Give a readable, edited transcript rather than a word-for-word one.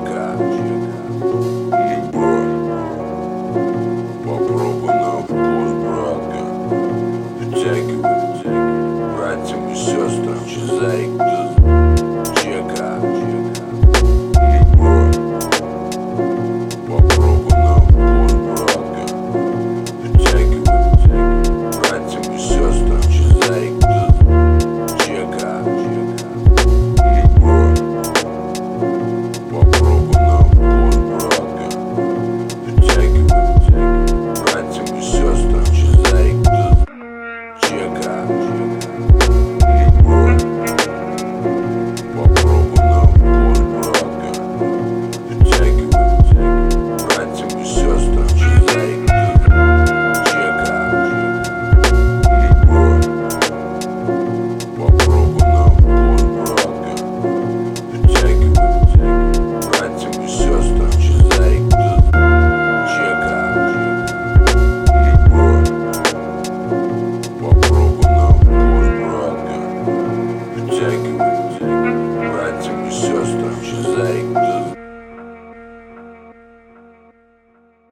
Чека, любовь, попробуй на вкус, братка. Дотягивай, братьям и сестрам, чизарик, чека, любовь, попробуй на вкус, братка. Дотягивай, братьям и сестрам, чизарик, чека, любовь, попробуй на вкус, братка. Дотягивай, братьям и сестрам, чизарик, чека, любовь, попробуй на вкус, братка. Дотягивай, братьям и сестрам, чизарик, чека, любовь, попробуй на вкус, братка. Дотягивай, братьям и сестрам, чизарик, чека, любовь, попробуй на вкус, братка. Дотягивай, братьям и сестрам, чизарик.